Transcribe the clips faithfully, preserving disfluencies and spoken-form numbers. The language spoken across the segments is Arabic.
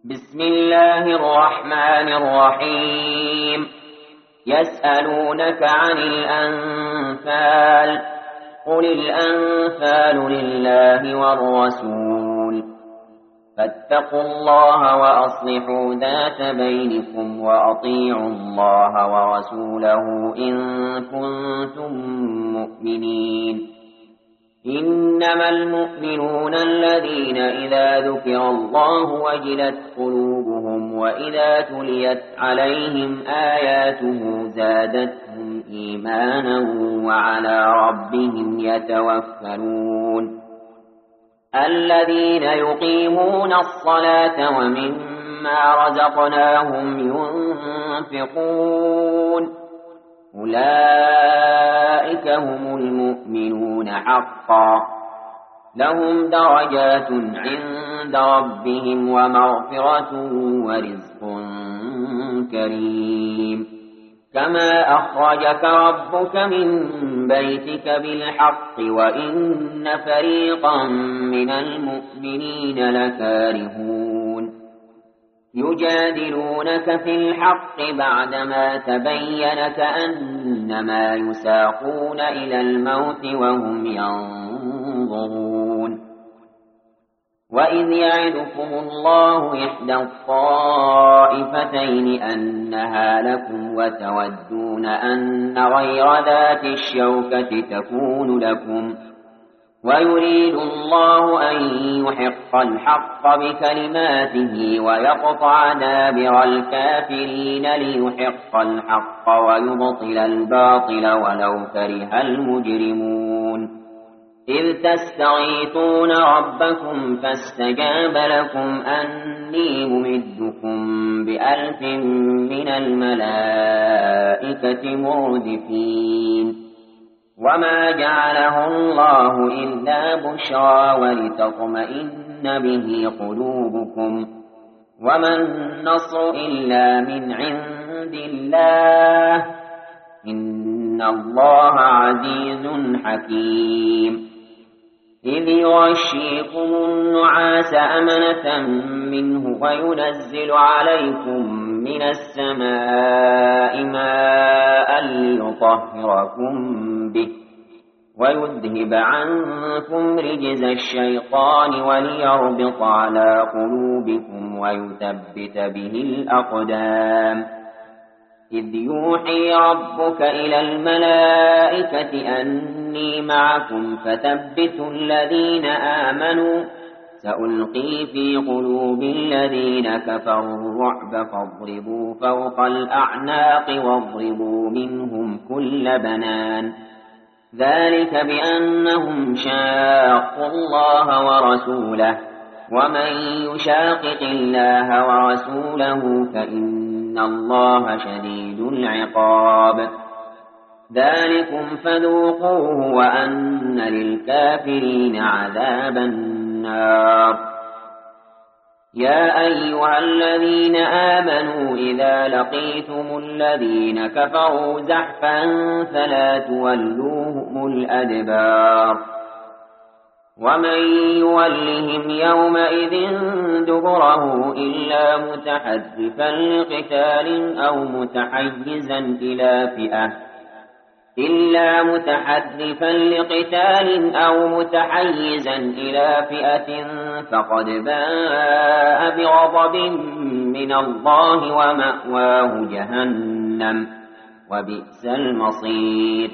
بسم الله الرحمن الرحيم. يسألونك عن الأنفال، قل الأنفال لله والرسول، فاتقوا الله وأصلحوا ذات بينكم وأطيعوا الله ورسوله إن كنتم مؤمنين. إنما المؤمنون الذين إذا ذكر الله وجلت قلوبهم وإذا تليت عليهم آياته زادتهم إيمانا وعلى ربهم يتوكلون. الذين يقيمون الصلاة ومما رزقناهم ينفقون أولئك هم المؤمنون حقا، لهم درجات عند ربهم ومغفرة ورزق كريم. كما أخرجك ربك من بيتك بالحق وإن فريقا من المؤمنين لكارهون. يجادلونك في الحق بعدما تبين كأنما يساقون إلى الموت وهم ينظرون. وإذ يعدكم الله إحدى الطائفتين أنها لكم وتودون أن غير ذات الشوكة تكون لكم، ويريد الله أن يحق الحق بكلماته ويقطع دابر الكافرين ليحق الحق ويبطل الباطل ولو كره المجرمون. إذ تستغيثون ربكم فاستجاب لكم أني ممدكم بألف من الملائكة مردفين. وما جعله الله إلا بشرى ولتطمئن به قلوبكم، وما النصر إلا من عند الله، إن الله عزيز حكيم. إذ يغشيكم النعاس أمنة منه وينزل عليكم من السماء ماء ليطهركم به ويذهب عنكم رجز الشيطان وليربط على قلوبكم ويثبت به الأقدام. إذ يوحي ربك إلى الملائكة أني معكم فثبتوا الذين آمنوا، سألقي في قلوب الذين كفروا الرعب فاضربوا فوق الأعناق واضربوا منهم كل بنان. ذلك بأنهم شاقوا الله ورسوله، ومن يشاقق الله ورسوله فإن الله شديد العقاب. ذلكم فذوقوه وأن للكافرين عذاب النار. يا أيها الذين آمنوا إذا لقيتم الذين كفروا زحفا فلا تولوهم الأدبار. ومن يولهم يومئذ دبره إلا متحرفا لقتال أو متحيزا إلى فئة إلا متحرفا لقتال أو متحيزا إلى فئة فقد باء بغضب من الله ومأواه جهنم وبئس المصير.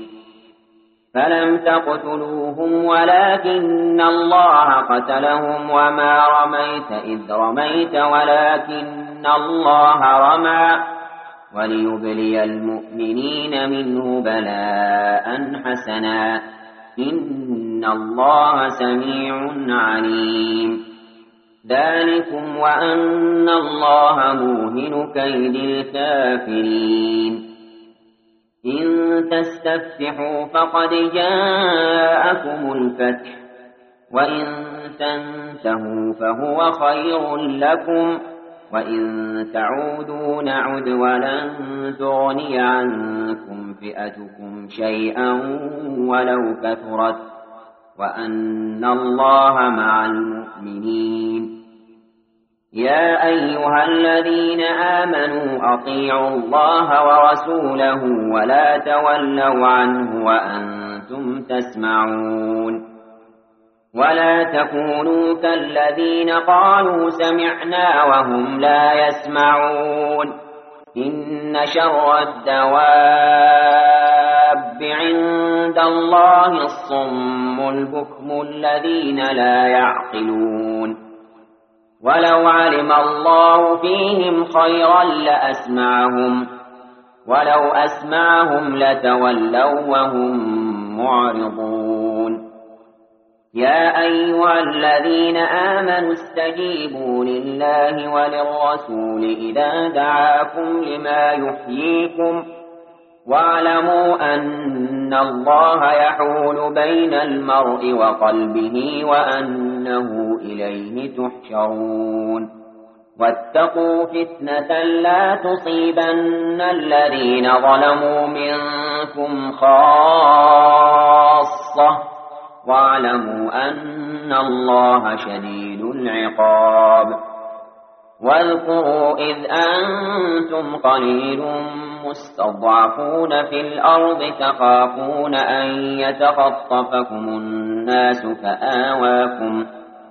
فلم تقتلوهم ولكن الله قتلهم وما رميت إذ رميت ولكن الله رمى وليبلي المؤمنين منه بلاء حسنا إن الله سميع عليم. ذلكم وأن الله موهن كيد الكافرين. إن تستفتحوا فقد جاءكم الفتح وإن تنتهوا فهو خير لكم وإن تعودوا نعد ولن تغني عنكم فئتكم شيئا ولو كثرت وأن الله مع المؤمنين. يا أيها الذين آمنوا أطيعوا الله ورسوله ولا تولوا عنه وأنتم تسمعون ولا تكونوا كالذين قالوا سمعنا وهم لا يسمعون إن شر الدواب عند الله الصم البكم الذين لا يعقلون ولو علم الله فيهم خيرا لأسمعهم ولو أسمعهم لتولوا وهم معرضون يا أيها الذين آمنوا استجيبوا لله وللرسول إذا دعاكم لما يحييكم واعلموا أن الله يحول بين المرء وقلبه وأنه إليه تحشرون واتقوا فتنة لا تصيبن الذين ظلموا منكم خاصة واعلموا أن الله شديد العقاب واذكروا إذ أنتم قليل مستضعفون في الأرض تخافون أن يتخطفكم الناس فآواكم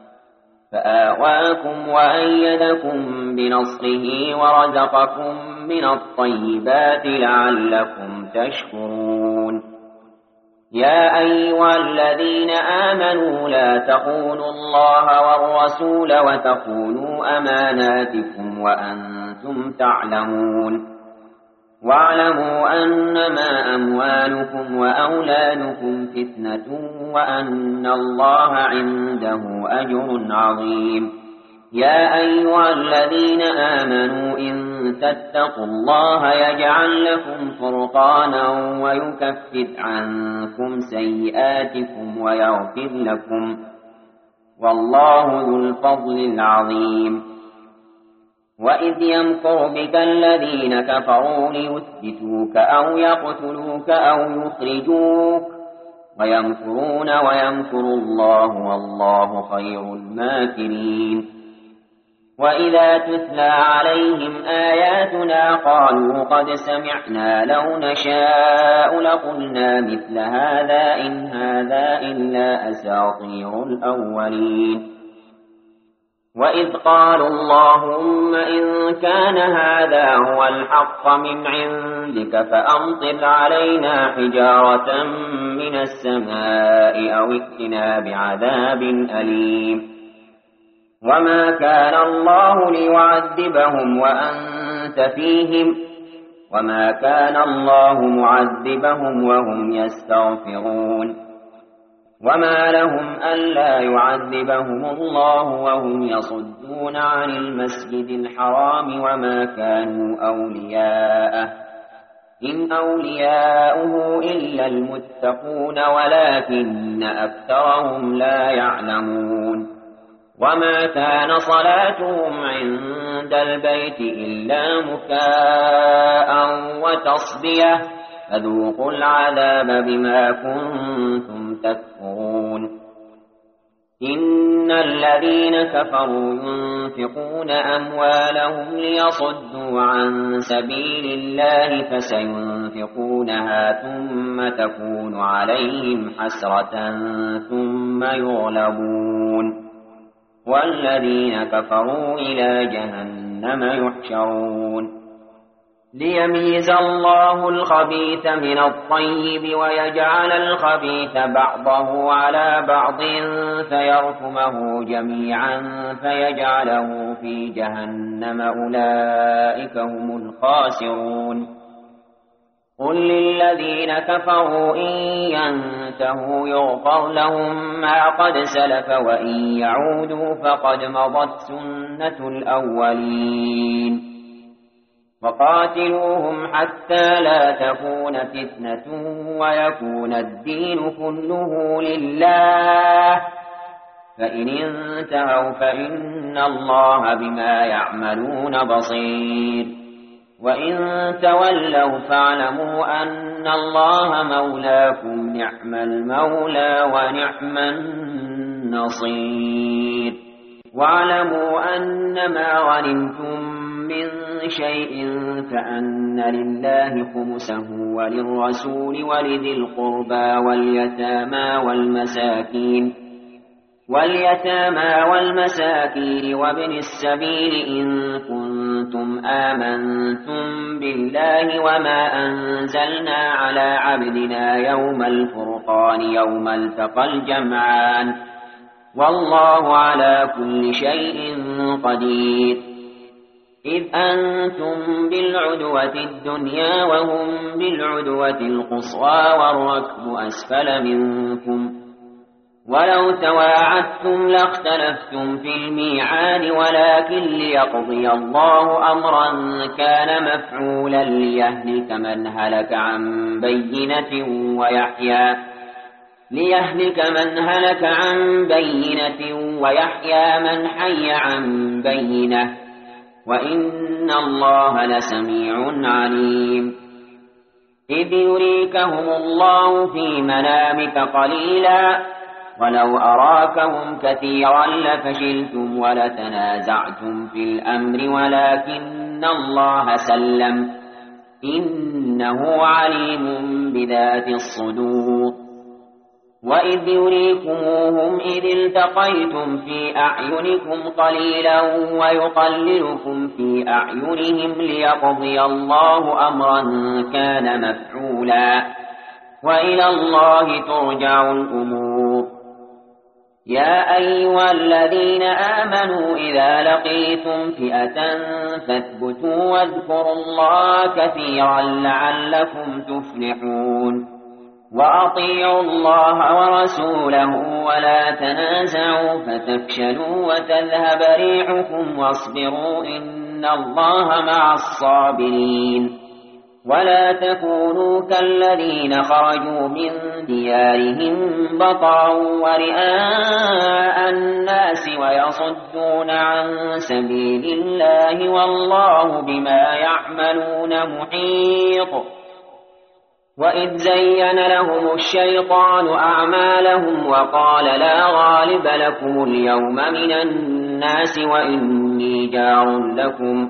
فآواكم وأيدكم بنصره ورزقكم من الطيبات لعلكم تشكرون يا أيها الذين آمنوا لا تخونوا الله والرسول وتخونوا أماناتكم وأنتم تعلمون واعلموا أنما أموالكم وأولادكم فتنة وأن الله عنده أجر عظيم يا أيها الذين آمنوا إن تتقوا الله يجعل لكم فرقانا ويكفر عنكم سيئاتكم ويغفر لكم والله ذو الفضل العظيم وإذ يمكر بك الذين كفروا ليثبتوك أو يقتلوك أو يخرجوك ويمكرون ويمكر الله والله خير الماكرين وإذا تتلى عليهم آياتنا قالوا قد سمعنا لو نشاء لقلنا مثل هذا إن هذا إلا أساطير الأولين وإذ قالوا اللهم إن كان هذا هو الحق من عندك فأمطر علينا حجارة من السماء أو ائتنا بعذاب أليم وما كان الله ليعذبهم وأنت فيهم وما كان الله معذبهم وهم يستغفرون وما لهم ألا يعذبهم الله وهم يصدون عن المسجد الحرام وما كانوا أولياءه إن أولياؤه إلا المتقون ولكن أكثرهم لا يعلمون وما كان صلاتهم عند البيت إلا مكاء وتصدية فذوقوا العذاب بما كنتم تكفرون إن الذين كفروا ينفقون أموالهم ليصدوا عن سبيل الله فسينفقونها ثم تكون عليهم حسرة ثم يغلبون والذين كفروا إلى جهنم يحشرون ليميز الله الخبيث من الطيب ويجعل الخبيث بعضه على بعض فيركمه جميعا فيجعله في جهنم أولئك هم الخاسرون قل للذين كفروا إن ينتهوا يغفر لهم ما قد سلف وإن يعودوا فقد مضت سنة الأولين وقاتلوهم حتى لا تكون فتنة ويكون الدين كله لله فإن انتهوا فإن الله بما يعملون بصير وإن تولوا فاعلموا أن الله مولاكم نعم المولى ونعم النصير واعلموا أنما غنمتم من شيء فأن لله خمسه وللرسول ولذي القربى واليتامى والمساكين واليتامى والمساكين وابن السبيل إن كنتم آمنتم بالله وما أنزلنا على عبدنا يوم الفرقان يوم التقى الجمعان والله على كل شيء قدير. إذ أنتم بالعدوة الدنيا وهم بالعدوة القصوى والركب أسفل منكم ولو تواعدتم لاختلفتم في الميعاد ولكن ليقضي الله أمرا كان مفعولا ليهلك من هلك عن بينة ويحيى ليهلك من هلك عن بينة ويحيى من حي عن بينة وإن الله لسميع عليم. إذ يريكهم الله في منامك قليلا ولو أراكهم كثيرا لفشلتم ولتنازعتم في الأمر ولكن الله سلم إنه عليم بذات الصدور. وإذ يريكموهم إذ التقيتم في أعينكم قليلا ويقللكم في أعينهم ليقضي الله أمرا كان مفعولا وإلى الله ترجع الأمور. يا أيها الذين آمنوا إذا لقيتم فئة فاثبتوا واذكروا الله كثيرا لعلكم تفلحون. وأطيعوا الله ورسوله ولا تنازعوا فتفشلوا وتذهب ريحكم واصبروا إن الله مع الصابرين. ولا تكونوا كالذين خرجوا من ديارهم بطرا ورئاء الناس ويصدون عن سبيل الله والله بما يعملون محيط. وإذ زين لهم الشيطان أعمالهم وقال لا غالب لكم اليوم من الناس وإني جار لكم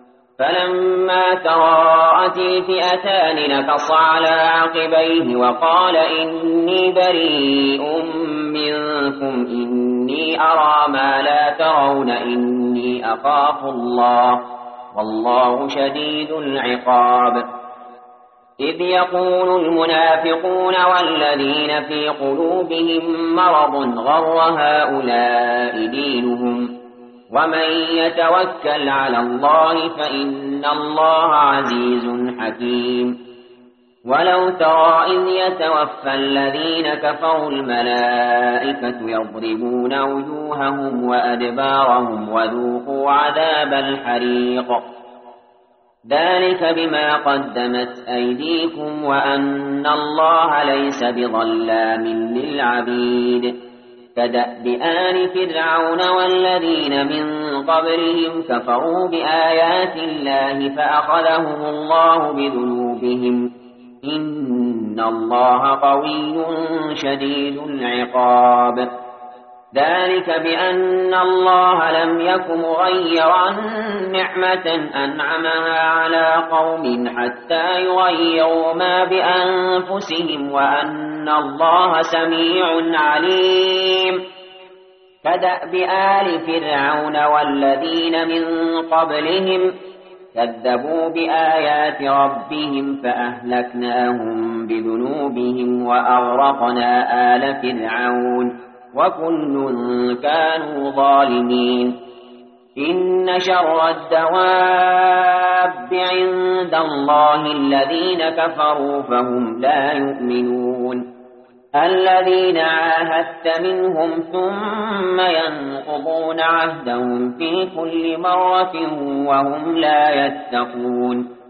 فلما تراءت الفئتان نكص على عقبيه وقال إني بريء منكم إني أرى ما لا ترون إني أخاف الله والله شديد العقاب. إذ يقول المنافقون والذين في قلوبهم مرض غر هؤلاء دينهم ومن يتوكل على الله فإن الله عزيز حكيم. ولو ترى إذ يتوفى الذين كفروا الملائكة يضربون وجوههم وأدبارهم وذوقوا عذاب الحريق ذلك بما قدمت أيديكم وأن الله ليس بظلام للعبيد. كدأب آل فرعون والذين من قبلهم كفروا بآيات الله فأخذهم الله بذنوبهم إن الله قوي شديد العقاب. ذلك بأن الله لم يك مغيرا نعمة أنعمها على قوم حتى يغيروا ما بأنفسهم وأن الله سميع عليم. كدأب آل فرعون والذين من قبلهم كذبوا بآيات ربهم فأهلكناهم بذنوبهم وأغرقنا آل فرعون وكل كانوا ظالمين. إن شر الدواب عند الله الذين كفروا فهم لا يؤمنون. الذين عاهدت منهم ثم ينقضون عهدهم في كل مرة وهم لا يتقون.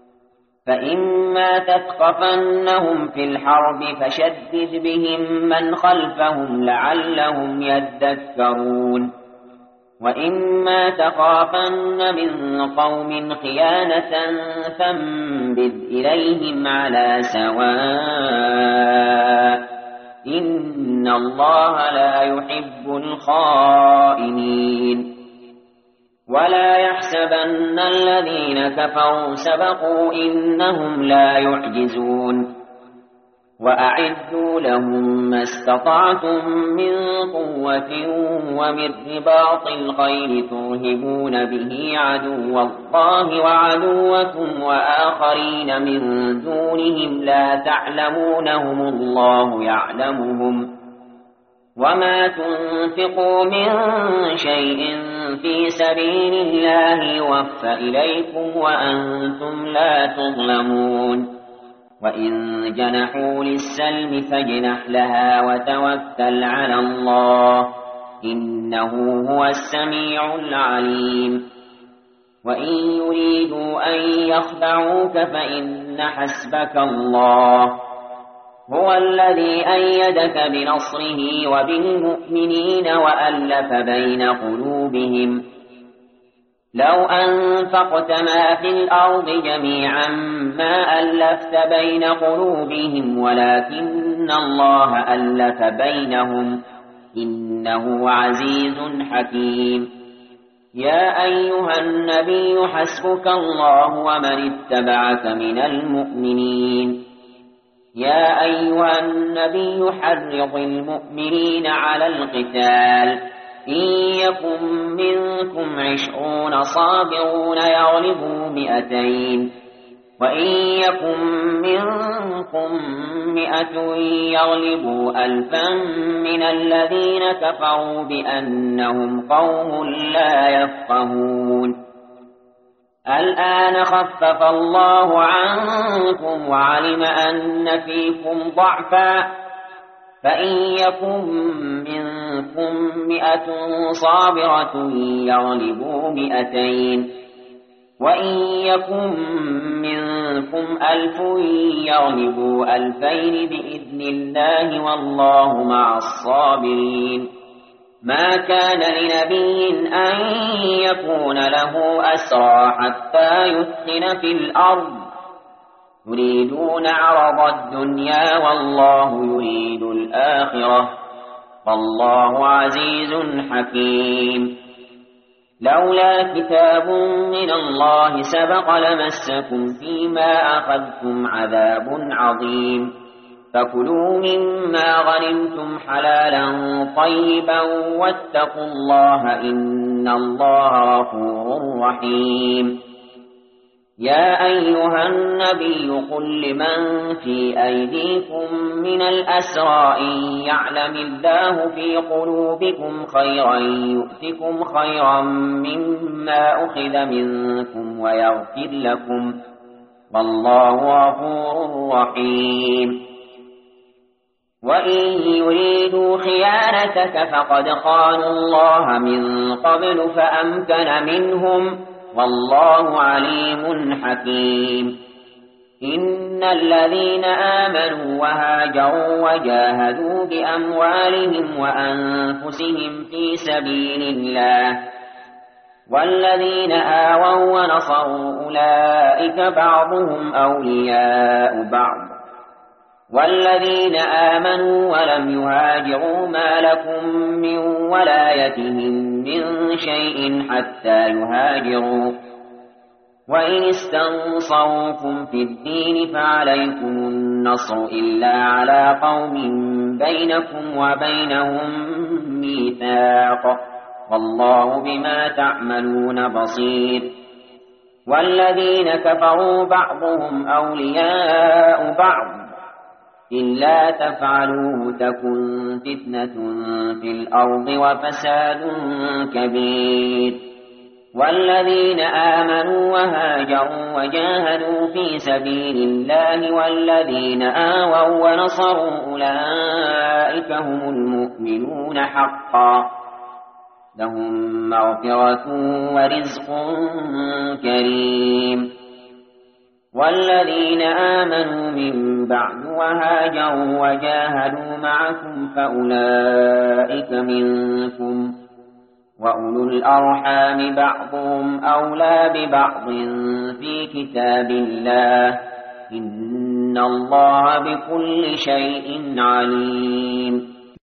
فإما تثقفنهم في الحرب فشدد بهم من خلفهم لعلهم يذكرون. وإما تخافن من قوم خيانة فانبذ إليهم على سواء إن الله لا يحب الخائنين ولا يحسبن الذين كفروا سبقوا إنهم لا يعجزون وأعدوا لهم ما استطعتم من قوة ومن رباط الخيل ترهبون به عدو الله وعدوكم وآخرين من دونهم لا تعلمونهم الله يعلمهم وما تنفقوا من شيء في سبيل الله يوفى إليكم وأنتم لا تظلمون وإن جنحوا للسلم فاجنح لها وتوكل على الله إنه هو السميع العليم وإن يريدوا أن يخدعوك فإن حسبك الله هو الذي أيدك بنصره وبالمؤمنين وألف بين قلوبهم لو أنفقت ما في الأرض جميعا ما ألفت بين قلوبهم ولكن الله ألف بينهم إنه عزيز حكيم يا أيها النبي حسبك الله ومن اتبعك من المؤمنين يا أيها النبي حرض المؤمنين على القتال إن يكن منكم عشرون صابرون يغلبوا مئتين وإن يكن منكم مئة يغلبوا ألفا من الذين كفروا بأنهم قوم لا يفقهون الآن خفف الله عنكم وعلم أن فيكم ضعفا فإن يكن منكم مئة صابرة يغلبوا مئتين وإن يكن منكم ألف يغلبوا ألفين بإذن الله والله مع الصابرين ما كان لنبي أن يكون له أسرى حتى يثخن في الأرض يريدون عرض الدنيا والله يريد الآخرة والله عزيز حكيم لولا كتاب من الله سبق لمسكم فيما أخذتم عذاب عظيم فكلوا مما غنمتم حلالا طيبا واتقوا الله إن الله غفور رحيم يا أيها النبي قل لمن في أيديكم من الأسرى إن يعلم الله في قلوبكم خيرا يؤتكم خيرا مما أخذ منكم ويغفر لكم والله غفور رحيم وإن يريدوا خيانتك فقد خانوا الله من قبل فأمكن منهم والله عليم حكيم إن الذين آمنوا وهاجروا وجاهدوا بأموالهم وأنفسهم في سبيل الله والذين آووا ونصروا أولئك بعضهم أولياء بعض والذين آمنوا ولم يهاجروا ما لكم من ولايتهم من شيء حتى يهاجروا وإن استنصروكم في الدين فعليكم النصر إلا على قوم بينكم وبينهم ميثاق والله بما تعملون بصير والذين كفروا بعضهم أولياء بعض إلا تفعلوه تكن فتنة في الأرض وفساد كبير والذين آمنوا وهاجروا وجاهدوا في سبيل الله والذين آووا ونصروا أولئك هم المؤمنون حقا لهم مغفرة ورزق كريم والذين آمنوا من بعد وهاجروا وجاهدوا معكم فأولئك منكم وأولو الأرحام بعضهم أولى ببعض في كتاب الله إن إن الله بكل شيء عليم